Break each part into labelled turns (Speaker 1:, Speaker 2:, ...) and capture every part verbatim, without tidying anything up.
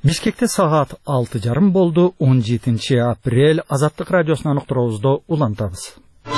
Speaker 1: Бишкекте саат алты жарым болду. он жетинчи апрель. Азаттык радиосунан уктуруубузду улантабыз.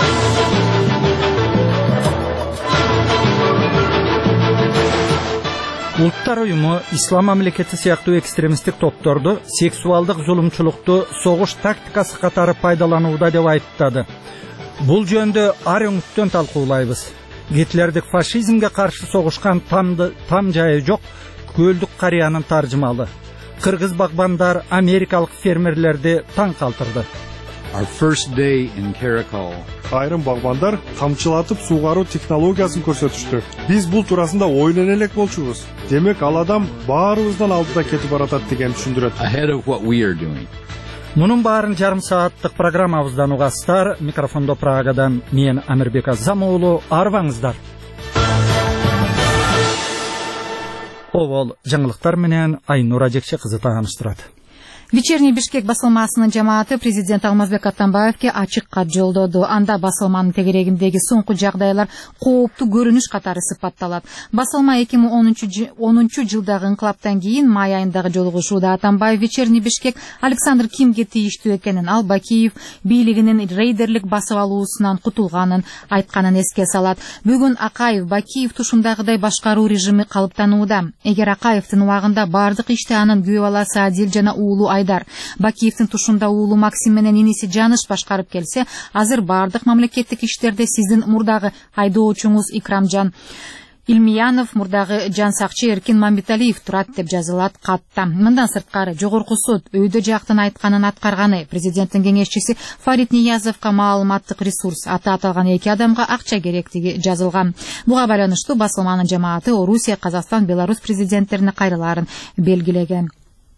Speaker 1: Улуттар уюму ислам мамлекети сыяктуу экстремисттик топторду сексуалдык зулумчулукту согуш тактикасы катары пайдаланууда деп айыптады. Бул жөнүндө ар өңүттөн талкуулайбыз. Гитлердик фашизмге каршы согушкан тамды там жайы жок көлдүк карыянын таржымалы. Кыргыз багбандар америкалык фермерлерди таң калтырды.
Speaker 2: Our first day in Karakol.
Speaker 3: Айрым багбандар камчылатып суугаруу технологиясын көрсөтүштү. Биз бул туурасында ойлоно элек болчубуз. Демек ал адам баарыбыздан алдыда кетип баратат деген түшүндүрөт.
Speaker 2: Ahead of what we are doing.
Speaker 1: Мунун баарын жарым сааттык программабыздан угасыздар. Микрофондо Прагадан мен Амирбек Азам уулу, арбаңыздар. Овол жаңылыктар менен Айнура Жекче кызы тааныштырат.
Speaker 4: Вечерний Бишкек басылмасынын жамааты президент Алмазбек Атамбаевке ачык кат жолдоду. Анда басылманын тегерегиндеги соңку жагдайлар кооптуу көрүнүш катары сыпатталат. Басылма эки миң онунчу жылдагы инкылаптан кийин май айындагы жолугушууда Атамбаев Вечерний Бишкек Александр Кимге тийиштүү экенин, ал Бакиев бийлигинин рейдерлик басып алуусунан кутулганын айтканын эске салат. Бүгүн Акаев Бакиев тушундагыдай башкаруу режими калыптанууда. Эгер Акаевдин убагында бардык ишти анын күйөө баласы Адил жана уулу Айдар, Бакиевдин тушунда уулу Максим менен иниси Жаныш башкарып келсе, азыр бардык мамлекеттик иштерде сиздин мурдагы айдоочуңуз Икрамжан Илмиянов, мурдагы жансакчы Эркин Мамбеталиев турат деп жазылат катта. Мындан сырткары жогорку сот өйдө жактын айтканын аткарганы. Президенттин кеңешчиси Фарид Ниязовго маалыматтык ресурс аты аталган эки адамга акча керектиги жазылган. Буга байланыштуу басылманын жамааты Орусия, Казакстан, Беларусь президенттерине кайрылаарын белгилеген.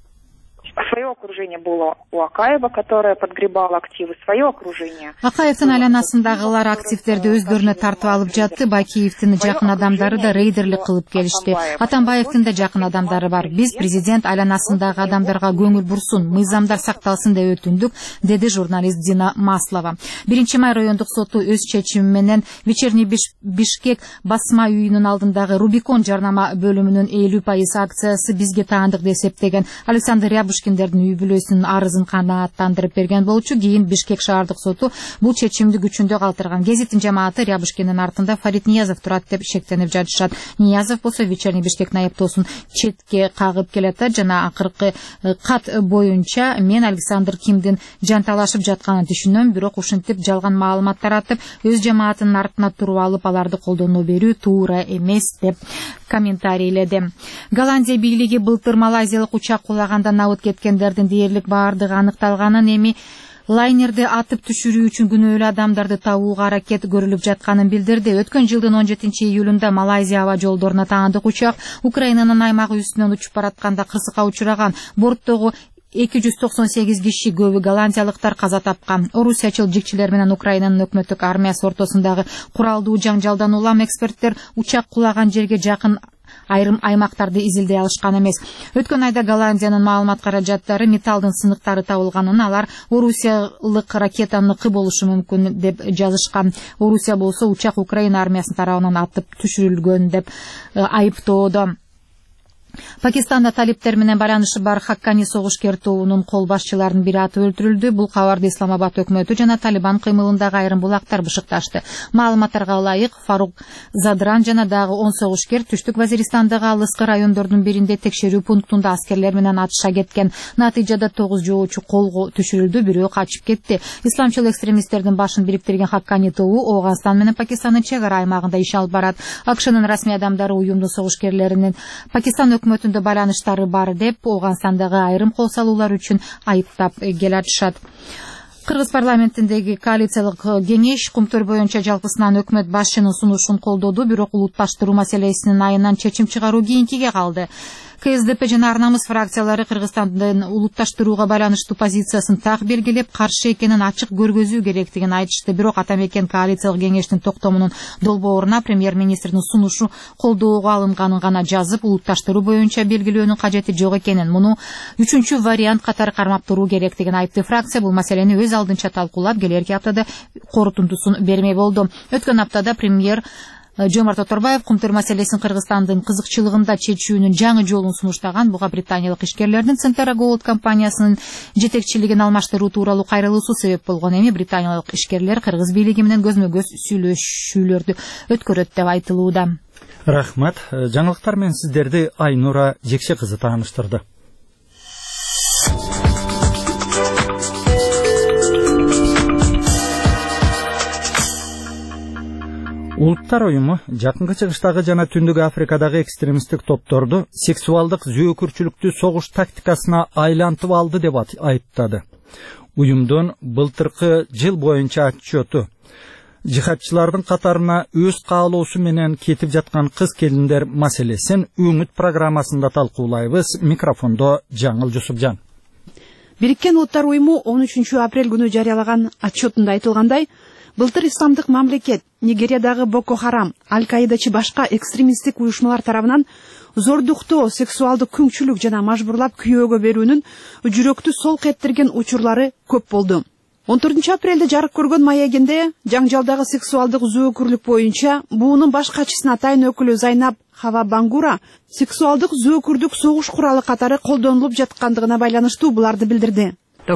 Speaker 5: Свое окружение было у Акаева, которое подгребало активы, свое окружение.
Speaker 4: Акаевдин айланасындагылар активдерди өздөрүнө тартып алып жатты. Бакиевдин жакын адамдары да рейдерлик кылып келишти. Атамбаевдин да жакын адамдары бар. Биз президент айланасындагы адамдарга көңүл бурсун, мыйзамдар сакталсын деп өтүндүк, деди журналист Дина Маслова. биринчи май райондук соту өз чечими менен Вечерний Бишкек басма үйүнүн алдындагы Рубикон жарнама бөлүмүнүн элүү пайыз акциясы бизге таандык деп эсептеген. Александр Рябушкиндердин үй бүлөсүнүн арызын канааттандырып берген болчу. Кийин Бишкек шаардык соту бул чечимди күчүндө калтырган. Гезиттин жамааты Рябушкиндин артында Фарид Ниязов турат деп шектенип жатышат. Ниязов болсо Вечерний Бишкектин айыптоосун четке кагып келатат жана акыркы кат боюнча мен Александр Кимдин жанталашып жатканын түшүнөм, бирок ушинтип жалган маалымат таратып, өз жамаатынын артына туруп алып, аларды колдоно берүү туура эмес деп комментарийледи. Голландия бийлиги былтыр малайзиялык учак кулаганда набыт кеткендердин дээрлик баардыгы аныкталганын, эми лайнерди атып түшүрүү үчүн күнөөлүү адамдарды табууга аракет көрүлүп жатканын билдирди. Өткөн жылдын он жетинчи июлунда Малайзия аба жолдоруна таандык учак Украинанын аймагы үстүнөн учуп баратканда кырсыкка учураган. Борттогу эки жүз токсон сегиз киши, көбү голландиялыктар, каза тапкан. Орусиячыл жикчилер менен Украинанын өкмөттүк армиясы ортосундагы куралдуу жаңжалдан улам эксперттер учак кулаган жерге жакын айрым аймактарды изилдей алышкан эмес. Өткөн айда Голландиянын маалымат каражаттары металлдын сыныктары табылганын, алар орусиялык ракетанын ныкы болушу мүмкүн деп жазышкан. Орусия болсо учак Украина армиясынын тарабынан атып түшүрүлгөн деп айыптоодо. Пакистанда талиптер менен байланышы бар Хаккани согушкер тобунун кол башчыларынын бири атып өлтүрүлдү. Бул кабарды Исламабад өкмөтү жана Талибан кыймылындагы айрым булактар бышыкташты. Маалыматтарга ылайык, Фарук Задран жана дагы он согушкер түштүк Вазиристандагы алыскы райондордун биринде текшерүү пунктунда аскерлер менен атыша кеткен. Натыйжада тогуз жоочу колго түшүрүлдү, бирөө качып кетти. Исламчыл экстремисттердин башын бириктирген Хаккани тобу Ооганстан менен Пакистандын чек ара аймагында иш алып барат. АКШнын расмий адамдары уюмдун согушкерлеринин Пакистан өкмөтүндө байланыштары бар деп Ооганстандагы айрым кол салуулар үчүн айыптап келатышат. Кыргыз парламентиндеги коалициялык кеңеш кумтөр боюнча жалпысынан өкмөт башчынын сунушун колдоду, бирок улутташтыруу маселесинин айынан чечим чыгаруу кийинкиге калды. КСДП жана Ар намыс фракциялары Кыргызстандын улутташтырууга байланыштуу позициясын так белгилеп, каршы экенин ачык көргөзүү керектигин айтышты. Бирок Атамекен коалициялык кеңештин токтомунун долбооруна премьер-министрдин сунушу колдоого алынганын гана жазып, улутташтыруу боюнча белгилөөнүн кажети жок экенин, муну үчүнчү вариант катары кармап туруу керектигин айтты. Фракция бул маселени өз алдынча талкуулап, келерки аптада корутундусун бермей болду. Өткөн аптада премьер Жомарт Оторбаев кумтөр маселесин Кыргызстандын кызыкчылыгында чечүүнүн жаңы жолун сунуштаган. Буга британиялык ишкерлердин Centara Gold компаниясынын жетекчилигин алмаштыруу тууралуу кайрылуусу себеп болгон. Эми британиялык ишкерлер кыргыз бийлиги менен көзмө-көз сүйлөшүүлөрдү өткөрөт деп айтылууда.
Speaker 1: Рахмат. Жаңылыктар менен сиздерди Айнура Жекше кызы тааныштырды. Улуттар уюму Жакынкы Чыгыштагы жана Түндүк Африкадагы экстремисттик топторду сексуалдык зөөкүрчүлүктүү согуш тактикасына айлантып алды деп айыптады. Уюмдун былтыркы жыл боюнча отчету жихадчылардын катарына өз каалоосу менен кетип жаткан кыз-келиндер маселесин Үмүт программасында талкуулайбыз. Микрофондо Жаңыл Жусупжан.
Speaker 6: Бириккен Улуттар уюму он үчүнчү апрель күнү жарыялаган отчетунда айтылгандай, былтыр исламдык мамлекет, Нигериядагы Боко Харам, Аль-Каидачы башка экстремисттик уюшмалар тарабынан зордуктоо, сексуалдык күңчүлүк жана мажбурлап күйөөгө берүүнүн жүрөктү солк эттерген учурлары көп болду. он төртүнчү апрелде жарык көргөн маегинде жаңжалдагы сексуалдык зөөкүрлүк боюнча буунун баш катчысына атайын өкүлү Зайнап Хава Бангура сексуалдык зөөкүрдүк согуш куралы катары колдонулуп жаткандыгына байланыштуу буларды билдирди.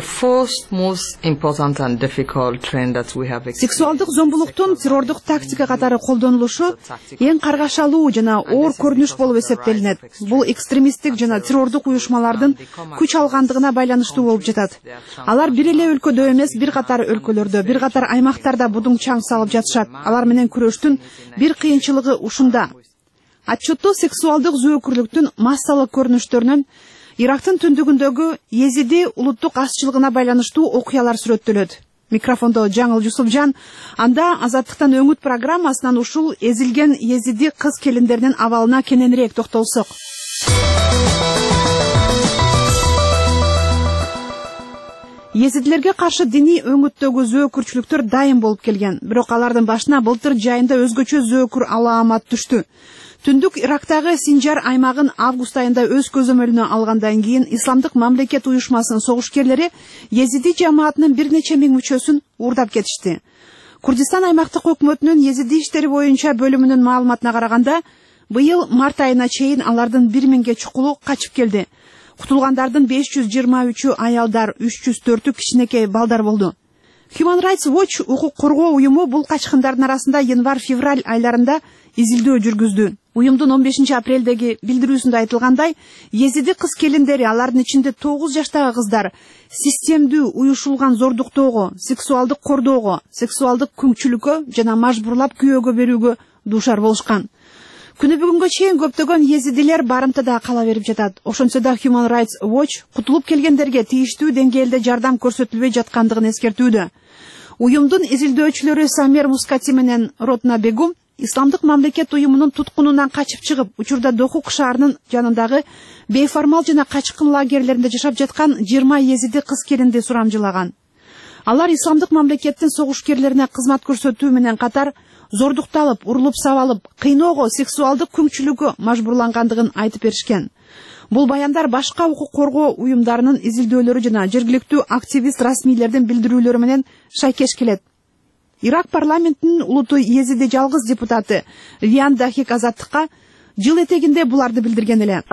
Speaker 6: Сексуалдык зомбулуктун террордук тактика катары колдонулушу эң каргашалуу жана оор көрүнүш болуп эсептелинет. Бул экстремисттик жана террордук уюшмалардын күч алгандыгына байланыштуу болуп жатат. Алар бир эле өлкөдө эмес, бир катар өлкөлөрдө, бир катар аймактарда будуң чаң салып жатышат. Алар менен күрөштүн бир кыйынчылыгы ушунда. Отчетто сексуалдык зөөкүрлүктүн массалык көрүнүштөрүнөн Ирактын түндүгүндөгү Езиди улуттук азчылыгына байланыштуу окуялар сүрөттөлөт. Микрофондо Жаңыл Жусупжан. Анда Азаттыктан Өңүт программасынан ушул эзилген Езиди кыз-келиндердин абалына кененирээк токтолсок. Езидилерге каршы диний өңүттөгү зөөкүрчүлүктөр дайым болуп келген. Бирок алардын башына былтыр жайында өзгөчө зөөкүр алаамат түштү. Түндүк Ирактагы Синжар аймагын август айында өз көзөмөлүнө алгандан кийин Исламдык мамлекет уюшмасынын согушкерлери Езиди жамаатынын бир нече миң мүчөсүн уурдап кетишти. Курдистан аймактык өкмөтүнүн Езиди иштери боюнча бөлүмүнүн маалыматына караганда, быйыл март айына чейин алардын бир миңге чукулу качып келди. Кутулгандардын беш жүз жыйырма үчү аялдар, үч жүз төртү кичинекей балдар болду. Human Rights Watch укук коргоо уюму бул качкындардын арасында январь-февраль айларында изилдөө жүргүздү. Уюмдун он бешинчи апрелдеги билдирүүсүндө айтылгандай, Езиди кыз-келиндери, алардын ичинде тогуз жаштагы кыздар системдүү уюшулган зордуктоого, сексуалдык кордоого, сексуалдык күңчүлүккө жана мажбурлап күйөөгө берүүгө дуушар болушкан. Күнү бүгүнгө чейин көптөгөн езидилер барымтада кала берип жатат. Ошончо да Human Rights Watch кутулуп келгендерге тийиштүү деңгээлде жардам көрсөтүлбөй жаткандыгын эскертүүдө. Уюмдун изилдөөчүлөрү Самер Мускати менен Ротна Бегум Исламдык мамлекет уюмунун туткунунан качып чыгып, учурда Дохук шаарынын жанындагы бейформал жана качкын лагерлеринде жашап жаткан жыйырма езиди кыз-келинди сурамжылаган. Алар Исламдык мамлекеттин согушкерлерине кызмат көрсөтүү менен катар зордукталып, урулуп сабалып, кыйноого, сексуалдык күңчүлүккө мажбурлангандыгын айтып беришкен. Бул баяндар башка укук коргоо уюмдарынын изилдөөлөрү жана жергиликтүү активист расмийлердин билдирүүлөрү менен шайкеш келет. Ирак парламентинин улуту Езиди жалгыз депутаты Риан Дахик Азаттыкка жыл этегинде буларды билдирген эле.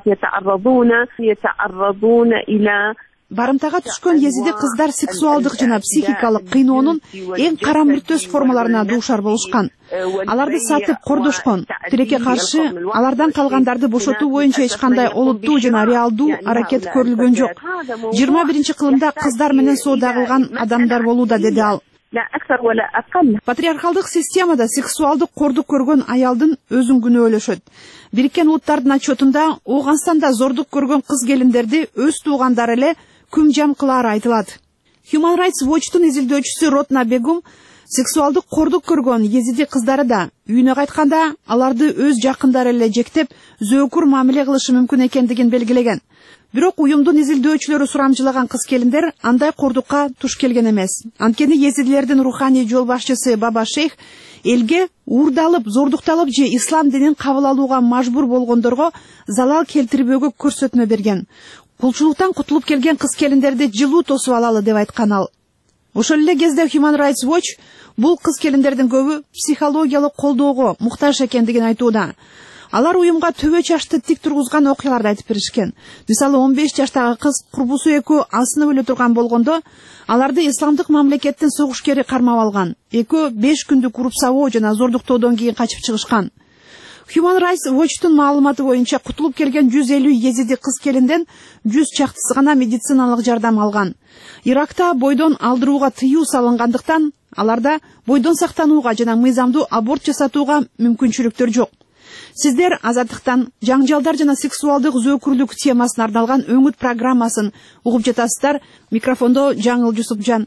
Speaker 6: Барымтага түшкөн Езиди кыздар сексуалдык жана психикалык кыйноонун эң карамүртөс формаларына дуушар болушкан. Аларды сатып кордошкон. Тилекке каршы алардан калгандарды бошотуу боюнча эч кандай олуттуу жана реалдуу аракет көрүлгөн жок. жыйырма биринчи кылымда кыздар менен соода кылган адамдар болууда, деди ал. Патриархалдык системада сексуалдык кордук көргөн аялдын өзүн күнөөлөшөт. Бириккен Улуттардын отчетунда Ооганстанда зордук көргөн кыз-келиндерди өз туугандары эле күм жам кылаары айтылат. Human Rights Watch'тун изилдөөчүсү Ротна Бегум сексуалдык кордук көргөн езиди кыздары да үйүнө кайтканда аларды өз жакындары эле жектеп, зөөкүр мамиле кылышы мүмкүн экендигин белгилеген. Бирок уюмдун изилдөөчүлөрү сурамжылаган кыз-келиндер андай кордукка туш келген эмес. Анткени езидилердин руханий жол башчысы Баба Шейх элге уурдалып, зордукталып же ислам динин кабыл алууга мажбур болгондорго залал келтирбөөгө көрсөтмө берген. Кулчулуктан кутулуп келген кыз-келиндерди жылуу тосуп алалы деп айткан ал. Ошол эле кезде Human Rights Watch Бул кыз келиндердин көбү психологиялык колдоого муктаж экендигин айтууда. Алар уюмга төбө чашты тик тургузган окуяларды айтып беришкен. Мисалы он беш жаштагы кыз курбусу экөө асынып өлө турган болгондо, аларды исламдык мамлекеттин согушкери кармап алган. Экөө беш күндүк уруп-сабоо жана зордуктоодон кийин качып чыгышкан. Human Rights Watch'тун маалыматы боюнча кутулуп келген жүз элүү езиди кыз келинден жүз чактысы гана медициналык жардам алган. Иракта бойдон алдырууга тыюу салынгандыктан аларда бойдон сактанууга жана мыйзамдуу аборт жасатууга мүмкүнчүлүктөр жок. Сиздер Азаттыктан жаңжалдар жана сексуалдык зөөкүрлүк темасына арналган өңүт программасын угуп жатасыздар. Микрофондо Жаңыл Жусупжан.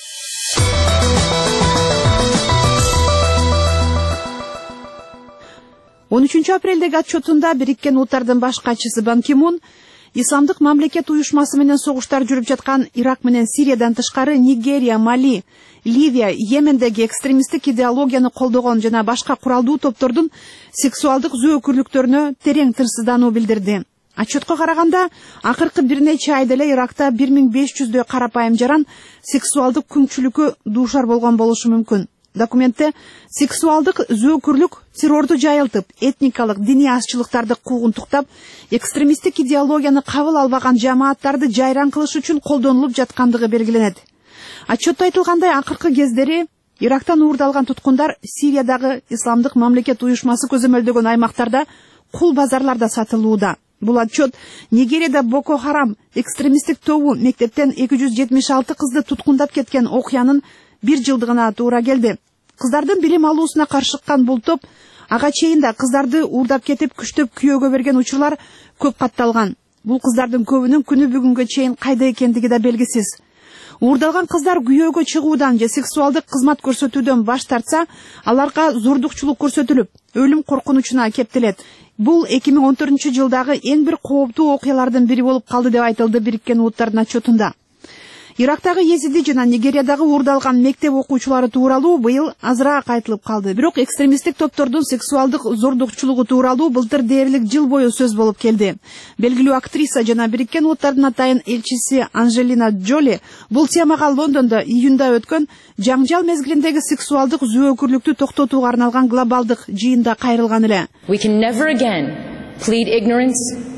Speaker 6: он үчүнчү апрелдеги отчетунда Бириккен Уттардын баш катчысы Бан Ки Мун исламдык мамлекет уюшмасы менен согуштар жүрүп жаткан Ирак менен Сириядан тышкары Нигерия, Мали, Ливия, Йемендеги экстремисттик идеологияны колдогон жана башка куралдуу топтордун сексуалдык зөөкүрлүктөрүнө терең тырсыздануу билдирди. Отчетко караганда, акыркы бир нече айда эле Иракта бир миң беш жүздөй карапайым жаран сексуалдык күңчүлүккө дуушар болгон болушу мүмкүн. Документте сексуалдык зөөкүрлүк террорду жайылтып, этникалык, диний азчылыктарды куугунтуктап, экстремисттик идеологияны кабыл албаган жамааттарды жайран кылыш үчүн колдонулуп жаткандыгы белгиленет. Отчетто айтылгандай, акыркы кездери Ирактан уурдалган туткундар Сириядагы исламдык мамлекет уюшмасы көзөмөлдөгөн аймактарда кул базарларда сатылууда. Бул отчет Нигерияда Боко Харам экстремисттик тобу мектептен эки жүз жетимиш алты кызды туткундап кеткен окуянын бир жылдыгына туура келди. Кыздардын билим алуусуна каршы чыккан бул топ ага чейин да кыздарды уурдап кетип күчтөп күйөөгө берген учурлар көп катталган. Бул кыздардын көбүнүн күнү бүгүнгө чейин кайда экендиги да белгисиз. Уурдалган кыздар күйөөгө чыгуудан же сексуалдык кызмат көрсөтүүдөн баш тартса, аларга зордукчулук көрсөтүлүп, өлүм коркунучуна кептелет. Бул эки миң он төртүнчү жылдагы эң бир кооптуу окуялардын бири болуп калды деп айтылды Бириккен Уттардын отчетунда. Ирактагы Езиди жана Нигериядагы уурдалган мектеп окуучулары тууралуу быйыл азыраак айтылып калды. Бирок экстремисттик топтордун сексуалдык зордукчулугу тууралуу былтыр дээрлик жыл бою сөз болуп келди. Белгилүү актриса жана Бириккен Уттардын атайын элчиси Анжелина Джоли бул темага Лондондо июнда өткөн жаңжал мезгилиндеги сексуалдык зөөкүрлүктү токтотууга арналган глобалдык жыйында кайрылган эле.
Speaker 7: We can never again plead ignorance.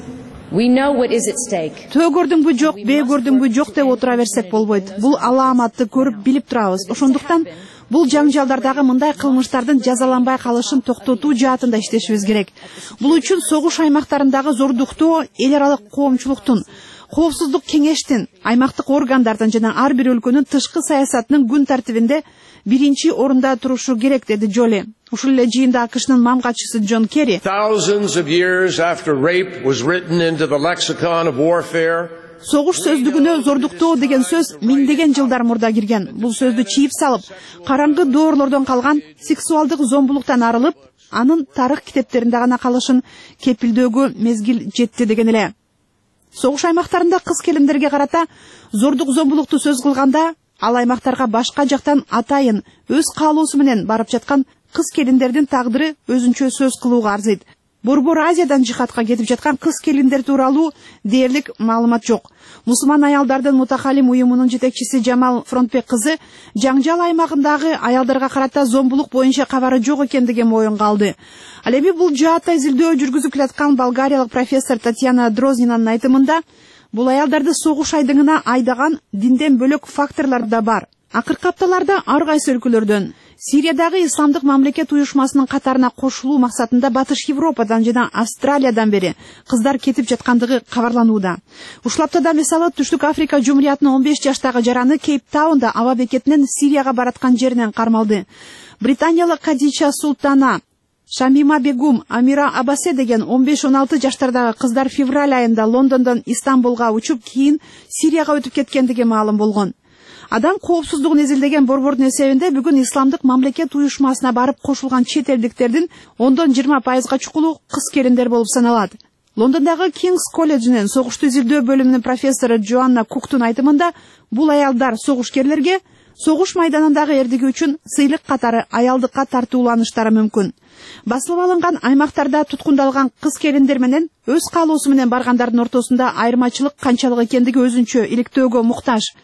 Speaker 7: We know what is at stake.
Speaker 6: Төө көрдүңбү жок, бээ көрдүңбү жок деп отура берсек болбойт. Бул алааматты көрүп билип турабыз. Ошондуктан бул жаңжалдардагы мындай кылмыштардын жазаланбай калышын токтотуу жаатында иштешибиз керек. Бул үчүн согуш аймактарындагы зордуктоо эл аралык коомчулуктун, коопсуздук кеңештин, аймактык органдардын жана ар бир өлкөнүн тышкы саясатынын күн тартибинде биринчи орунда турушу керек, деди Джоли. Ушул эле жыйында АКШнын мам катчысы Джон Керри
Speaker 8: Thousands of years after rape was written into the lexicon of warfare.
Speaker 6: Согуш сөздүгүнө зордуктоо деген сөз миңдеген жылдар мурда кирген. Бул сөздү чийип салып, караңгы доорлордон калган сексуалдык зомбулуктан арылып, анын тарых китептеринде гана калышын кепилдөөгө мезгил жетти деген эле. Согуш аймактарында кыз келиндерге карата зордук зомбулукту сөз кылганда, ал аймактарга башка жактан атайын өз каалоосу менен барып жаткан кыз келиндердин тагдыры өзүнчө сөз кылууга арзыйт. Борбор Азиядан жихадка кетип жаткан кыз келиндер тууралуу дээрлик маалымат жок. Мусулман аялдардын мутакалим уюмунун жетекчиси Жамал Фронтбек кызы жаңжал аймагындагы аялдарга карата зомбулук боюнча кабары жок экендигин моюнга алды. Ал эми бул жаатта изилдөө жүргүзүп келаткан болгариялык профессор Татьяна Дрознинанын айтымында, бул аялдарды согуш айдыңына айдаган динден бөлөк факторлор да бар. Акыркы апталарда ар кайсы өлкөлөрдөн Сириядагы исламдык мамлекет уюшмасынын катарына кошулуу максатында Батыш Европадан жана Австралиядан бери кыздар кетип жаткандыгы кабарланууда. Ушул аптада мисалы Түштүк Африка Жумуриятынын он беш жаштагы жараны Кейптаунда аба бекетинен Сирияга бараткан жеринен кармалды. Британиялык Кадича Султана, Шамима Бегум, Амира Абасе деген он беш он алты жаштардагы кыздар февраль айында Лондондон Истанбулга учуп, кийин Сирияга өтүп кеткендиги маалым болгон. Адам коопсуздугун изилдеген борбордун эсебинде бүгүн исламдык мамлекет уюшмасына барып кошулган чет элдиктердин ондон жыйырма пайызга чукулу кыз келиндер болуп саналат. Лондондогу Кингс колледжинин согушту изилдөө бөлүмүнүн профессору Джоанна Куктун айтымында, бул аялдар согушкерлерге согуш майданындагы эрдиги үчүн сыйлык катары аялдыкка тартууланыштары мүмкүн. Басылып алынган аймактарда туткундалган кыз келиндер менен өз каалоосу менен баргандардын ортосунда айырмачылык канчалык экендиги өзүнчө иликтөөгө муктаж.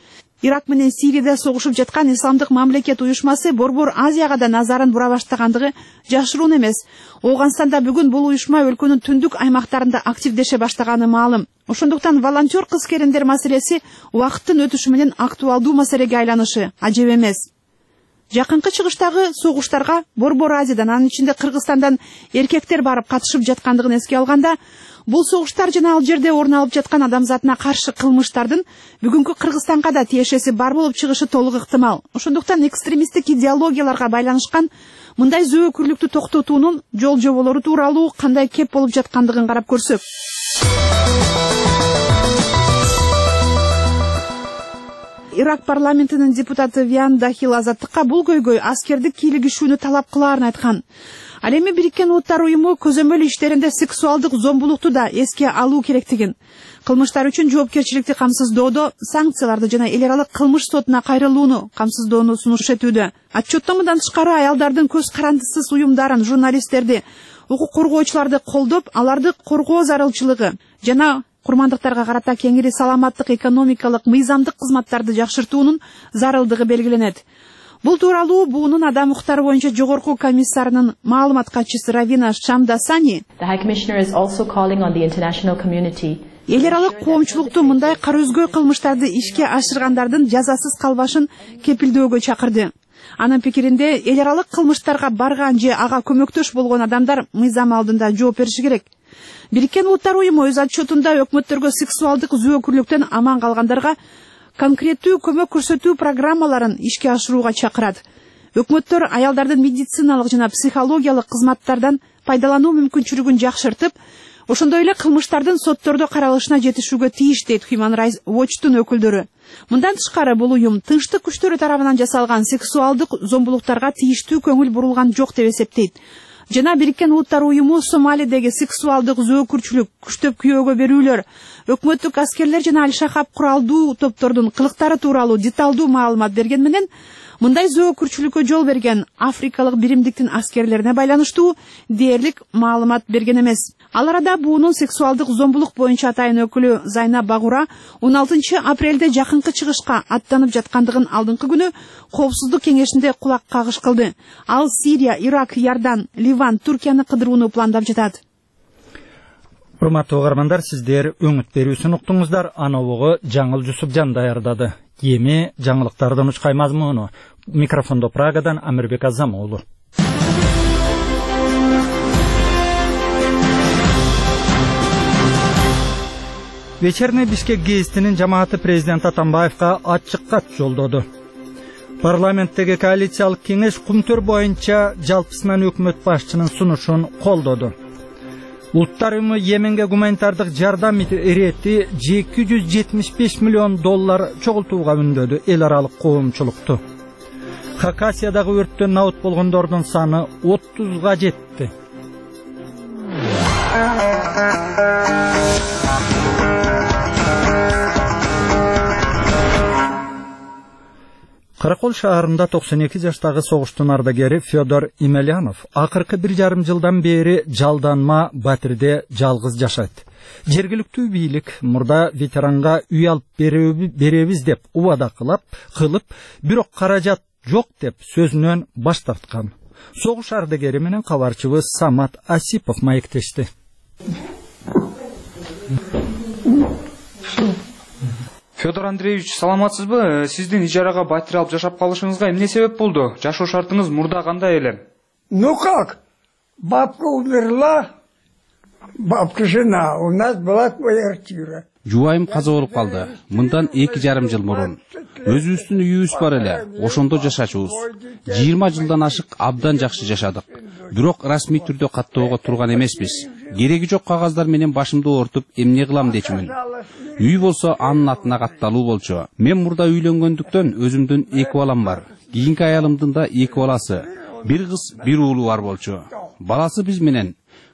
Speaker 6: Ирак менен Сирияда согушуп жаткан исламдык мамлекет уюшмасы Борбор Азияга да назарын бура баштагандыгы жашыруун эмес. Ооганстанда бүгүн бул уюшма өлкөнүн түндүк аймактарында активдеше баштаганы маалым. Ошондуктан волонтер кыз-келиндер маселеси убакыттын өтүшү менен актуалдуу маселеге айланышы ажеп эмес. Жакынкы чыгыштагы согуштарга Борбор Азиядан, анын ичинде Кыргызстандан эркектер барып катышып жаткандыгын эске алганда, бул согуштар жана ал жерде орун алып жаткан адамзатына каршы кылмыштардын бүгүнкү Кыргызстанга да тиешеси бар болуп чыгышы толук ыктымал. Ошондуктан экстремисттик идеологияларга байланышкан мындай зөөкүрлүктү токтотуунун жол жоболору тууралуу кандай кеп болуп жаткандыгын карап көрсөк. Ирак парламентинин депутаты Виан Дахил азаттыкка бул көйгөй аскердик кийлигишүүнү талап кылаарын айткан. Ал эми Бириккен Уттар уюму көзөмөл иштеринде сексуалдык зомбулукту да эске алуу керектигин, кылмыштар үчүн жоопкерчиликти камсыздоодо санкцияларды жана эл аралык кылмыш сотуна кайрылууну камсыздоону сунуш этүүдө. Отчеттомудан тышкары аялдардын көз карандысыз уюмдарын, журналисттерди, укук коргоочуларды колдоп, аларды коргоо зарылчылыгы жана курмандыктарга карата кеңири саламаттык экономикалык мыйзамдык кызматтарды жакшыртуунун зарылдыгы белгиленет. Бул тууралуу буунун адам укуктары боюнча жогорку комиссарынын маалымат катчысы Равина Шамдасани эл аралык коомчулукту мындай кара өзгөй кылмыштарды ишке ашыргандардын жазасыз калбашын кепилдөөгө чакырды. Анын пикиринде эл аралык кылмыштарга барган же ага көмөктөш болгон адамдар мыйзам алдында жооп бериши керек. Бириккен Уттар уюму өз отчетунда өкмөттөргө сексуалдык зөөкүрлүктөн аман калгандарга конкреттүү көмөк көрсөтүү программаларын ишке ашырууга чакырат. Өкмөттөр аялдардын медициналык жана психологиялык кызматтардан пайдалануу мүмкүнчүлүгүн жакшыртып, ошондой эле кылмыштардын соттордо каралышына жетишүүгө тийиш, дейт Human Rights Watch'тун өкүлдөрү. Мындан тышкары бул уюм тынчтык күчтөрү тарабынан жасалган сексуалдык зомбулуктарга тийиштүү көңүл бурулган жок деп эсептейт. Жана Бириккен Уттар уюму Сомалидеги сексуалдык зөөкүрчүлүк, күчтөп күйөөгө берүүлөр, өкмөттүк аскерлер жана Аль-Шахаб куралдуу топтордун кылыктары тууралуу деталдуу маалымат берген менен, мындай зөөкүрчүлүккө жол берген Африкалык биримдиктин аскерлерине байланыштуу дээрлик маалымат берген эмес. Ал арада буунун сексуалдык зомбулук боюнча атайын өкүлү Зайна Багура он алтынчы апрелде жакынкы чыгышка аттанып жаткандыгын алдыңкы күнү Коопсуздук кеңешинде кулак кагыш кылды. Ал Сирия, Ирак, Иордан, Ливан, Туркияны кыдырууну пландап жатат.
Speaker 1: Урматтуу угармандар, сиздер өңүт берүүсүн уктуңуздар. Анабугу Жаңыл Жусупжан даярдады. Эми жаңылыктардын учкай мазмуну. Микрофондо Прагадан Амирбек Азам уулу. Вечерний Бишкек гезитинин жамааты президент Атамбаевка ачык кат жолдоду. Парламенттеги коалициялык кеңеш кумтөр боюнча жалпысынан өкмөт башчынын сунушун колдоду. Улуттар уюму Йеменге гуманитардык жардам ирети эки жүз жетимиш беш миллион доллар чогултууга үндөдү эл аралык коомчулукту. Хакасиядагы өрттөн набыт болгондордун саны отузга жетти. Каракол шаарында токсон эки жаштагы согуштун ардагери Федор Имелянов акыркы бир жарым жылдан бери жалданма батирде жалгыз жашайт. Жергиликтүү бийлик мурда ветеранга үй алып беребиз деп убада кылып, кылып, бирок каражат жок деп сөзүнөн баш тарткан. Согуш ардагери менен кабарчыбыз Самат Асипов маектешти.
Speaker 9: Федор Андреевич, саламатсызбы? Сиздин ижарага батир алып жашап калышыңызга эмне себеп болду? Жашоо шартыңыз мурда кандай эле?
Speaker 10: Ну как? Бабка умерла, бабка жена, у нас была квартира.
Speaker 11: Жубайым каза болуп калды. Мындан эки жарым жыл мурун. Өзүбүздүн үйүбүз бар эле, ошондо жашачубуз. жыйырма жылдан ашык абдан жакшы жашадык. Бирок расмий түрдө каттоого турган эмеспиз. Кереги жок кагаздар менен башымды оортуп, эмне кылам дечимин. Үй болсо анын атына катталуу болчу. Мен мурда үйлөнгөндүктөн өзүмдүн эки балам бар. Кийинки аялымдын да эки баласы. Бир кыз, бир уулу бар болчу. Баласы биз менен.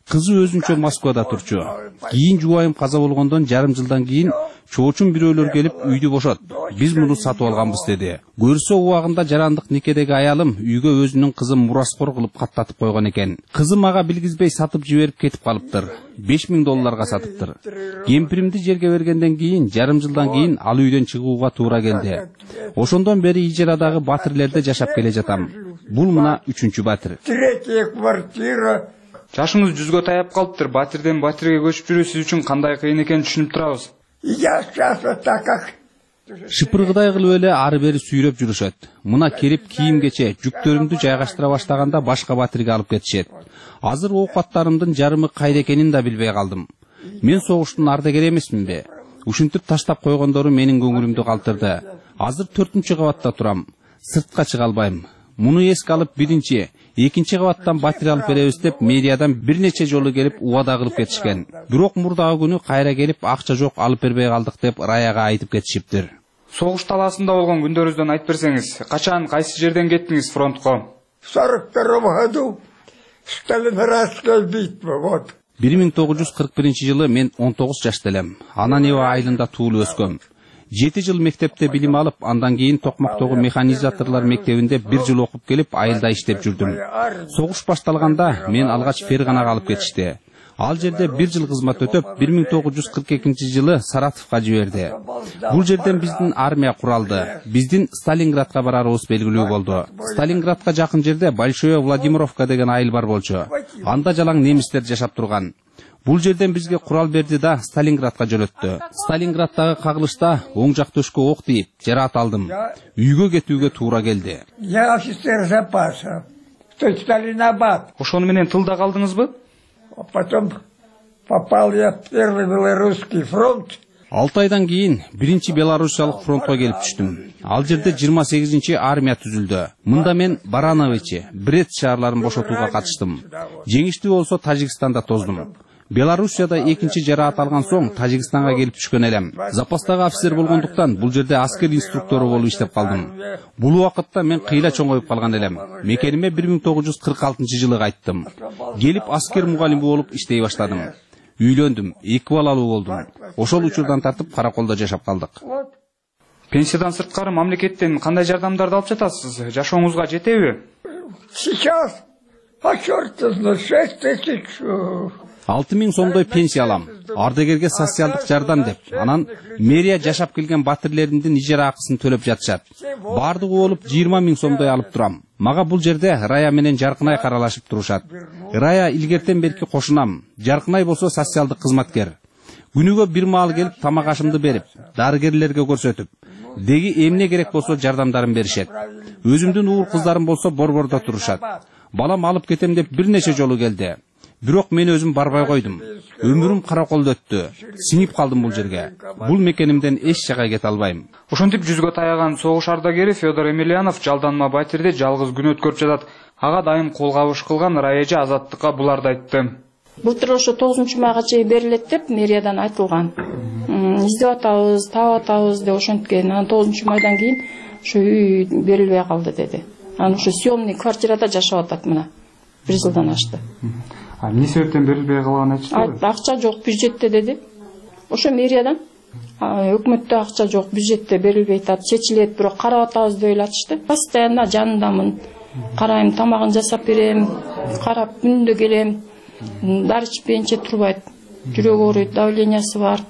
Speaker 11: Кызы өзүнчө Москвада турчу. Кийин жубайым каза болгондон жарым жылдан кийин чоочун бирөөлөр келип үйдү бошот. Биз муну сатып алганбыз деди. Көрсө убагында жарандык никедеги аялым үйгө өзүнүн кызын мураскор кылып каттатып койгон экен. Кызы мага билгизбей сатып жиберип кетип калыптыр. беш миң долларга сатыптыр. Кемпиримди жерге бергенден кийин жарым жылдан кийин ал үйдөн чыгууга туура келди. Ошондон бери ижарадагы батирлерде жашап келе жатам. Бул мына үчүнчү батир.
Speaker 10: Третья квартира.
Speaker 9: Жашыңыз жүзгө таяп калыптыр. Батирден батирге көчүп жүрүү сиз үчүн кандай кыйын экенин түшүнүп турабыз.
Speaker 10: Я сейчас вот так как
Speaker 11: Шыпыргыдай кылып эле ары бери сүйрөп жүрүшөт. Мына келип кийимгече жүктөрүмдү жайгаштыра баштаганда башка батирге алып кетишет. Азыр оокаттарымдын жарымы кайда экенин да билбей калдым. Мен согуштун ардагери эмесминби? Ушинтип таштап койгондору менин көңүлүмдү калтырды. Азыр төртүнчү кабатта турам. Сыртка чыга албайм. Муну эске алып биринчи, экинчи кабаттан батир алып беребиз деп мэриядан бир нече жолу келип убада кылып кетишкен. Бирок мурдагы күнү кайра келип акча жок алып бербей калдык деп Раяга айтып кетишиптир.
Speaker 9: Согуш талаасында болгон күндөрүңүздөн айтып берсеңиз, качан кайсы жерден кеттиңиз фронтко?
Speaker 10: в сорок втором году Сталинградская битва, вот.
Speaker 11: бир миң тогуз жүз кырк биринчи жылы мен он тогуз жашта элем. Анан Нева айылында туулуп өскөм. жети жыл мектепте билим алып, андан кийин Токмактогу механизаторлор мектебинде бир жыл окуп келип, айылда иштеп жүрдүм. Согуш башталганда мен алгач Ферганага алып кетишти. Ал жерде бир жыл кызмат өтөп, бир миң тогуз жүз кырк экинчи жылы Саратовго жиберди. Бул жерден биздин армия куралды. Биздин Сталинградка барарыбыз белгилүү болду. Сталинградка жакын жерде Большое Владимировка деген айыл бар болчу. Анда жалаң немистер жашап турган. Бул жерден бизге курал берди да Сталинградка жөнөттү. Сталинградтагы кагылышта оң жак төшкө ок тийип, жараат алдым. Үйгө кетүүгө туура келди.
Speaker 10: Я офицер запаса. То Сталинабад.
Speaker 9: Ошону менен тылда калдыңызбы?
Speaker 10: А потом попал я в первый белорусский фронт.
Speaker 11: алты айдан кийин биринчи Белоруссиялык фронтко келип түштүм. Ал жерде жыйырма сегизинчи армия түзүлдү. Мында мен Барановичи, Брет шаарларын бошотууга катыштым. Жеңиштүү болсо Тажикстанда тоздум. Белоруссияда экинчи жараат алган соң Тажикстанга келип түшкөн элем. Запастагы офицер болгондуктан бул жерде аскер инструктору болуп иштеп калдым. Бул убакытта мен кыйла чоңоюп калган элем. Мекениме бир миң тогуз жүз кырк алтынчы жылы кайттым. Келип аскер мугалими болуп иштей баштадым. Үйлөндүм, эки балалуу болдум. Ошол учурдан тартып караколдо жашап калдык.
Speaker 9: Пенсиядан сырткары мамлекеттен кандай жардамдарды алып жатасыз? Жашооңузга жетеби?
Speaker 10: Сейчас по чёрту знает шесть тысяч.
Speaker 11: алты миң сомдой пенсия алам. Ардагерге социалдык жардам деп. Анан мэрия жашап келген батирлериндин ижара акысын төлөп жатышат. Бардыгы болуп жыйырма миң сомдой алып турам. Мага бул жерде Рая менен Жаркынай каралашып турушат. Рая илгертен берки кошунам. Жаркынай болсо социалдык кызматкер. Күнүгө бир маал келип тамак ашымды берип, дарыгерлерге көрсөтүп, деги эмне керек болсо жардамдарын беришет. Өзүмдүн уур кыздарым болсо борбордо турушат. Балам алып кетем деп бир нече жолу келди. Бирок мен өзүм барбай койдум. Өмүрүм караколдо өттү. Сиңип калдым бул жерге. Бул мекенимден эч жака кете албайм.
Speaker 9: Ошентип жүзгө таяган согуш ардагери Федор Емельянов жалданма батирде жалгыз күн өткөрүп жатат. Ага дайым кол кабыш кылган Раяжы Азаттыкка буларды айтты.
Speaker 12: Былтыр ошо тогузунчу майга чейин берилет деп мэриядан айтылган. Издеп атабыз, таап атабыз деп ошенткен. Анан тогузунчу майдан кийин ошо үй берилбей калды деди. Анан ошо съемный квартирада жашап атат мына. бир жылдан ашты.
Speaker 9: А эмне себептен берилбей калган айтышты?
Speaker 12: Акча жок бюджетте деди. Ошо мэриядан өкмөттө акча жок, бюджетте берилбей атат, чечилет, бирок карап атабыз деп эле айтышты. Постоянно жанындамын. Карайм, тамагын жасап берем, карап күндө келем. Дары ичпейинче турбайт. Жүрөгү ооруйт, давлениясы бар.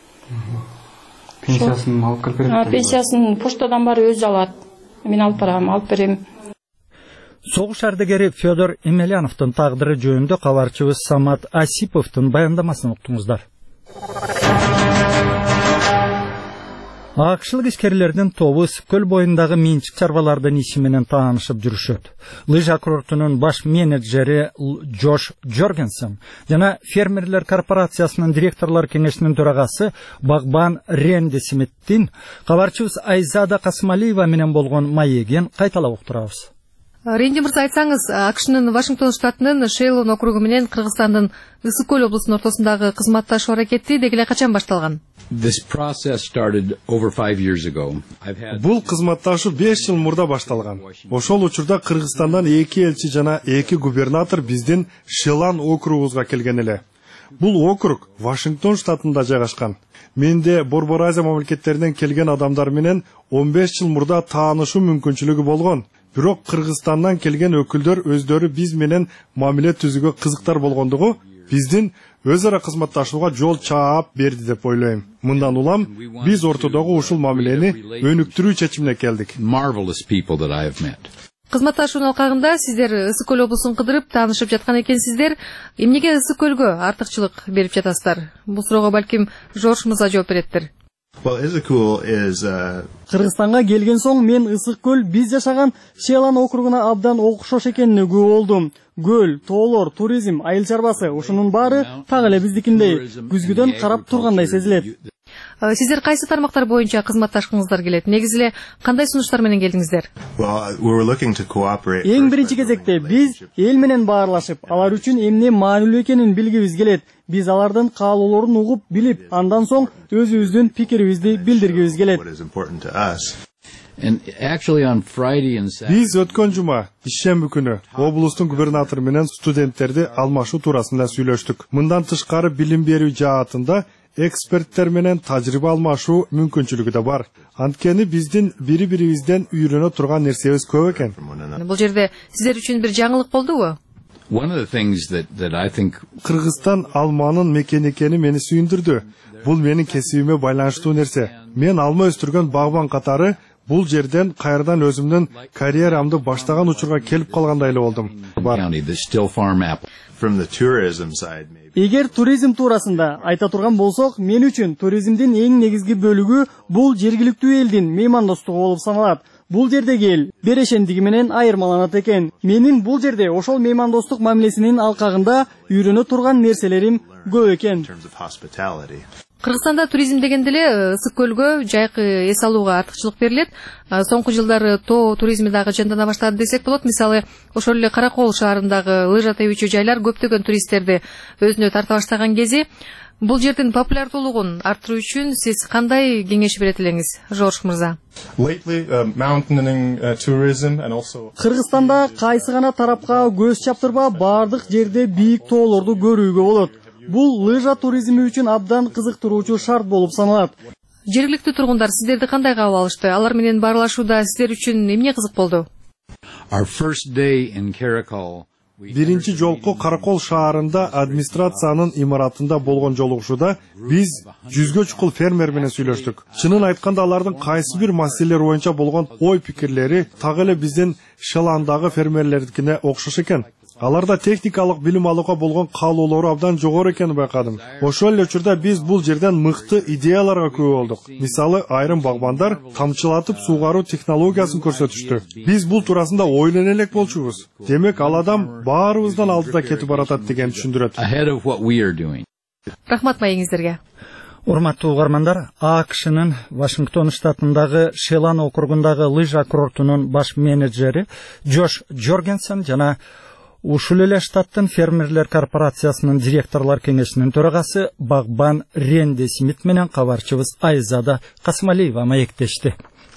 Speaker 9: Пенсиясын алып келип берет.
Speaker 12: Пенсиясын поштадан барып өзү алат. Мен алып барам, алып берем.
Speaker 1: Согуш ардагери Федор Емельяновдун тагдыры жөнүндө кабарчыбыз Самат Асиповдун баяндамасын уктуңуздар. Акшылык ишкерлердин тобу Көл боюндагы менчик чарбалардын иши менен таанышып жүрүшөт. Лыжа курортунун баш менеджери Джош Джоргенсен жана фермерлер корпорациясынын директорлор кеңешинин төрагасы Багбан Ренди Смиттин кабарчыбыз Айзада Касмалиева менен болгон маегин кайталап уктурабыз.
Speaker 13: Ренди мырза, айтсаңыз, АКШнын Вашингтон штатынын Шейлон округу менен Кыргызстандын Ысык көл облусунун ортосундагы кызматташуу аракети деги эле качан башталган?
Speaker 2: This process started over five years ago. I've had
Speaker 3: Бул кызматташуу беш жыл мурда башталган. Ошол учурда Кыргызстандан эки элчи жана эки губернатор биздин Шейлон округубузга келген эле. Бул округ Вашингтон штатында жайгашкан. Менде Борбор Азия мамлекеттеринен келген адамдар менен он беш жыл мурда таанышуу мүмкүнчүлүгү болгон. Бирок Кыргызстандан келген өкүлдөр өздөрү биз менен мамиле түзүүгө кызыктар болгондугу биздин өз ара кызматташууга жол чаап берди деп ойлойм. Мындан улам биз ортодогу ушул мамилени өнүктүрүү чечимине келдик.
Speaker 13: Кызматташуунун алкагында сиздер Ысык көл облусун кыдырып таанышып жаткан экенсиздер. Эмнеге Ысык көлгө артыкчылык берип жатасыздар? Бул суроого балким Жорж мырза жооп береттир.
Speaker 14: Кыргызстанга келген соң мен Ысык көл биз жашаган Шейлон округуна абдан окшош экенине күбө болдум. Көл, тоолор, туризм, айыл чарбасы ушунун баары так эле биздикиндей күзгүдөн карап тургандай сезилет.
Speaker 13: Сиздер кайсы тармактар боюнча кызматташкыңыздар келет? Негизи эле кандай сунуштар менен келдиңиздер?
Speaker 14: Эң биринчи кезекте биз эл менен баарлашып, алар үчүн эмне маанилүү экенин билгибиз келет. Биз алардын каалоолорун угуп, билип, андан соң өзүбүздүн пикирибизди билдиргибиз келет.
Speaker 3: Биз өткөн жума, ишемби күнү, облустун губернатору менен студенттерди алмашуу туурасында сүйлөштүк. Мындан тышкары билим берүү жаатында эксперттер менен тажрыйба алмашуу мүмкүнчүлүгү да бар. Анткени биздин бири-бирибизден үйрөнө турган нерсебиз көп экен.
Speaker 13: Бул жерде сиздер үчүн бир жаңылык болдубу?
Speaker 3: Кыргызстан алманын мекени экени мени сүйүндүрдү. Бул менин кесибиме байланыштуу нерсе. Мен алма өстүргөн багбан катары бул жерден кайрадан өзүмдүн карьерамды баштаган учурга келип калгандай эле болдум.
Speaker 14: Эгер туризм туурасында айта турган болсок, мен үчүн туризмдин эң негизги бөлүгү бул жергиликтүү элдин меймандостугу болуп саналат. Бул жердеги эл берешендиги менен айырмаланат экен. Менин бул жерде ошол меймандостук мамилесинин алкагында үйрөнө турган нерселерим көп экен.
Speaker 13: Кыргызстанда туризм дегенде эле Ысык көлгө жайкы эс алууга артыкчылык берилет. Соңку жылдары тоо туризми дагы жандана баштады десек болот. Мисалы, ошол эле Каракол шаарындагы лыжа тебүүчү жайлар көптөгөн туристтерди өзүнө тарта баштаган кези. Бул жердин популярдуулугун арттыруу үчүн сиз кандай кеңеш берет элеңиз, Жорж мырза?
Speaker 14: Кыргызстанда кайсы гана тарапка көз чаптырба бардык жерде бийик тоолорду көрүүгө болот. Бул лыжа туризми үчүн абдан кызыктыруучу шарт болуп саналат.
Speaker 13: Жергиликтүү тургундар сиздерди кандай кабыл алышты? Алар менен баарлашууда сиздер үчүн эмне кызык болду?
Speaker 3: Биринчи жолку Каракол шаарында администрациянын имаратында болгон жолугушууда биз жүзгө чукул фермер менен сүйлөштүк. Чынын айтканда алардын кайсы бир маселелер боюнча болгон ой пикирлери так эле биздин Шейлондагы фермерлердикине окшош экен. Аларда техникалык билим алууга болгон каалоолору абдан жогору экенин байкадым. Ошол эле учурда биз бул жерден мыкты идеяларга күбө болдук. Мисалы, айрым багбандар тамчылатып суугаруу технологиясын көрсөтүштү. Биз бул туурасында ойлоно элек болчубуз. Демек, ал адам баарыбыздан алдыда кетип баратат деген түшүндүрөт.
Speaker 13: Рахмат маегиңиздерге.
Speaker 1: Урматтуу угармандар, АКШнын Вашингтон штатындагы Шейлон округундагы лыжа курортунун баш менеджери Джош Джоргенсен жана ушул эле штаттын фермерлер корпорациясынын директорлор кеңешинин төрагасы Багбан Ренди Смит менен кабарчыбыз Айзада Касымалиева маектешти.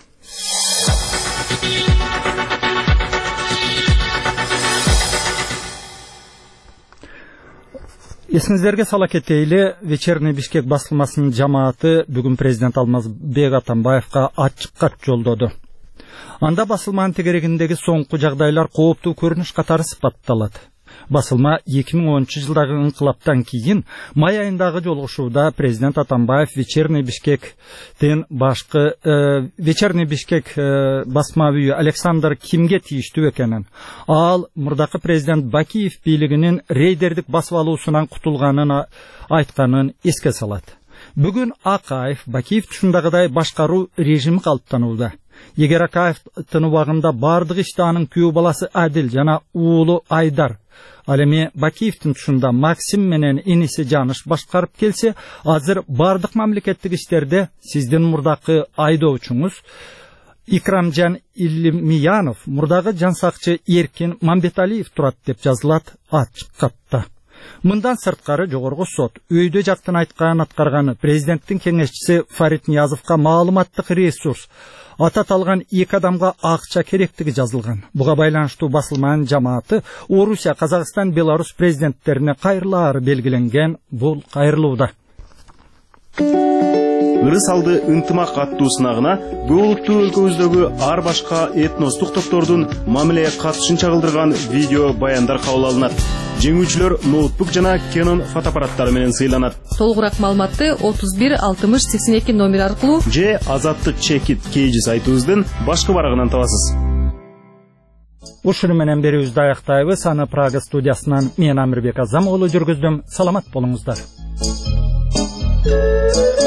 Speaker 1: Эсиңиздерге сала кетейли, Вечерний Бишкек басылмасынын жамааты бүгүн президент Алмазбек Атамбаевга ачык кат жолдоду. Анда басылманын тегерегиндеги соңку жагдайлар кооптуу көрүнүш катары сыпатталат. Басылма эки миң онунчу жылдагы инкылаптан кийин май айындагы жолугушууда президент Атамбаев Вечерний Бишкектен башкы э, Вечерний Бишкек э, басма үйү Александр Кимге тийиштүү экенин, ал мурдакы президент Бакиев бийлигинин рейдердик басып алуусунан кутулганын айтканын эске салат. Бүгүн Акаев Бакиев түшүндагыдай башкаруу режими калыптанууда. Эгер Акаевдин убагында бардык ишти анын күйөө баласы Адил жана уулу Айдар, ал эми Бакиевдин тушунда Максим менен иниси Жаныш башкарып келсе, азыр бардык мамлекеттик иштерде сиздин мурдакы айдоочуңуз Икрамжан Илимиянов мурдагы жан сакчы Эркин Мамбеталиев турат деп жазылат ачык катта. Мындан сырткары жогорку сот өйдө жактын айтканын аткарганы президенттин кеңешчиси Фарид Ниязовго маалыматтык ресурс ата аталган эки адамга акча керектиги жазылган. Буга байланыштуу басылманын жамааты Орусия, Казакстан, Беларусь президенттерине кайрылаары белгиленген бул кайрылууда.
Speaker 15: Ырыс алды ынтымак аттуу сынагына бөлүктүү өлкөбүздөгү ар башка этностук топтордун мамилеге катышын чагылдырган видео баяндар кабыл алынат. Жеңүүчүлөр ноутбук жана Canon фотоаппараттары менен сыйланат.
Speaker 13: Толугураак маалыматты отуз бир алтымыш сексен эки номер аркылуу
Speaker 15: же азаттык чекит кейжи сайтыбыздын башкы барагынан табасыз.
Speaker 1: Ушуну менен берүүбүздү аяктайбыз. Аны Прага студиясынан мен Амирбек Азам уулу жүргүздүм. Саламат болуңуздар.